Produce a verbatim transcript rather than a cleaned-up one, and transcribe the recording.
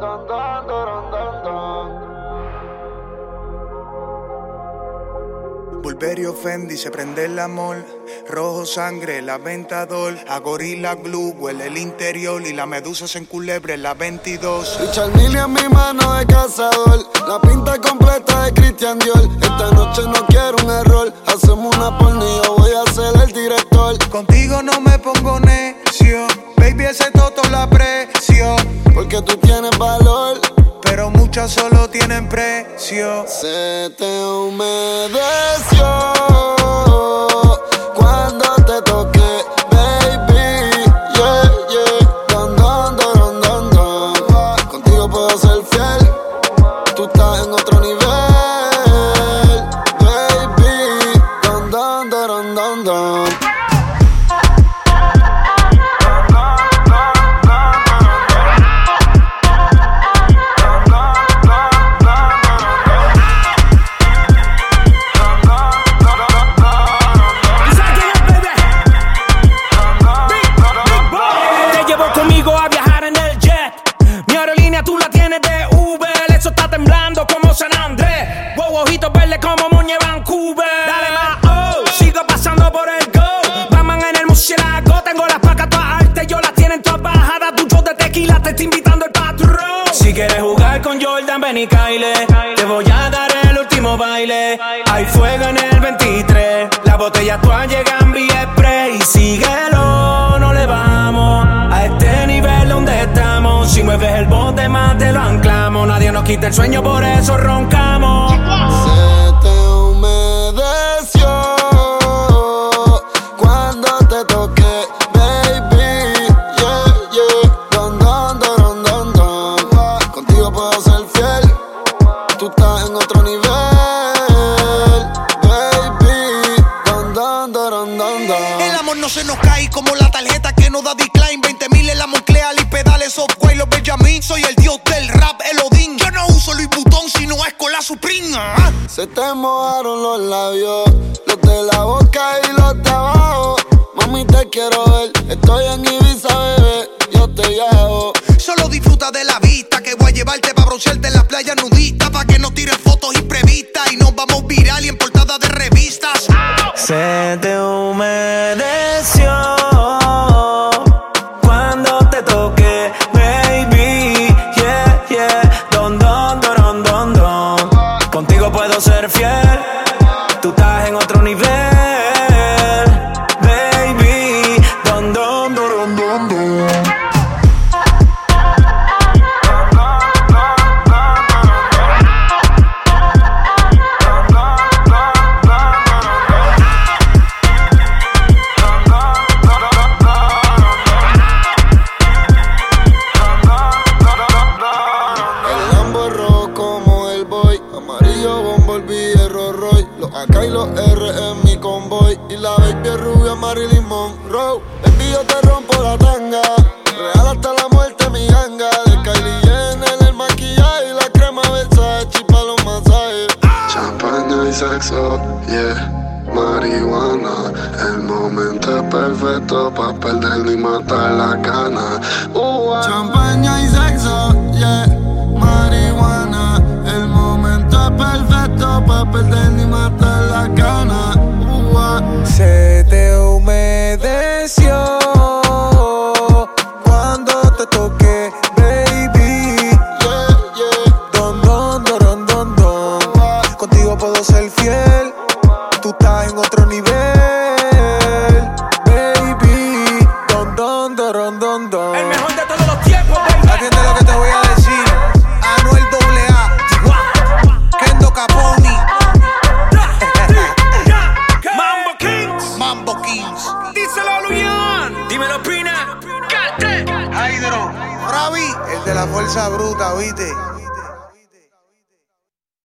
Burberry Fendi, se prende el amor. Rojo sangre, la Aventador. A Gorilla Glue, huele el interior. Y la medusa se enculebre en la veintidós. Richard Mille en mi mano de cazador. La pinta completa de Christian Dior. Esta noche no quiero un error. Hacemos una porno y yo voy a ser el director. Contigo no me pongo necio. Baby, ese toto la aprecio. Porque tú tienes valor, pero muchas solo tienen precio. Se te humedeció cuando te toqué, baby. Yeah, yeah. Don, don, don, don, don. Contigo puedo ser fiel. Tú estás en otro nivel, baby. Don, don, don, don, don. Ojitos verdes como Moñe Vancouver. Dale más, oh, sigo pasando por el go. Batman en el murciélago. Tengo las placas todas altas, yo las tienen todas bajadas. Tu show de tequila te está invitando el patrón. Si quieres jugar con Jordan, ven y caile. Te voy a dar el último baile. Hay fuego en el veintitrés. Las botellas todas llegan vía spray. Y síguelo, no le vamos a este nivel donde estamos. Si mueves el bote más te lo anclamos. Nadie nos quita el sueño, por eso roncamos. Se te humedeció cuando te toqué, baby. Yeah, yeah. Don, don, don, don, don. Contigo puedo ser fiel. Tú estás en otro nivel, baby. Don, don, don, don, don. El amor no se nos cae como la tarjeta que nos da decline. veinte mil en la Moncler y pedales Software, los Benjamin. Soy el dios del rap, el Odín. Yo no uso Louis Vuitton, sino es con la Supreme. ¿Ah? Se te mojaron los labios, los de la boca y los de abajo. Mami, te quiero ver, estoy en Ibiza, bebé, yo te llevo. Solo disfruta de la vista, que voy a llevarte pa' broncearte en las playas nudistas, pa' que no tiren fotos imprevistas y nos vamos viral y en portada de revistas. Se te humedeció cuando te toqué, baby. Yeah, yeah. Don, don, don, don, don. Contigo puedo ser fiel. Tú estás en otro nivel, baby. Don, don, don, don, don. Acá y los R en mi convoy. Y la baby es rubia Marilyn Monroe. Baby, yo te rompo la tanga. Real hasta la muerte mi ganga. De Kylie Jenner el maquillaje y la crema Versace pa' los masajes. Champaña y sexo, yeah. Marihuana, el momento es perfecto pa' perderlo y matar la gana. Uh, Champaña y sexo, yeah. Marihuana, el momento es perfecto pa' perderlo y matar la gana. Uh, Se te humedeció cuando te toqué, baby. Yeah, yeah. Don, don, don, don, don. Contigo puedo ser fiel. Tú estás en otro nivel, baby. Don, don, don, don, don. El mejor de todos los tiempos, baby. Atiende lo que te voy a decir. Anuel doble A, Kendo Caponi, Mambo Kings. Mambo Kings, Díselo, Luyan. Dímelo, Pina. Cate. Hydro, Ravi, el de la fuerza bruta, ¿viste?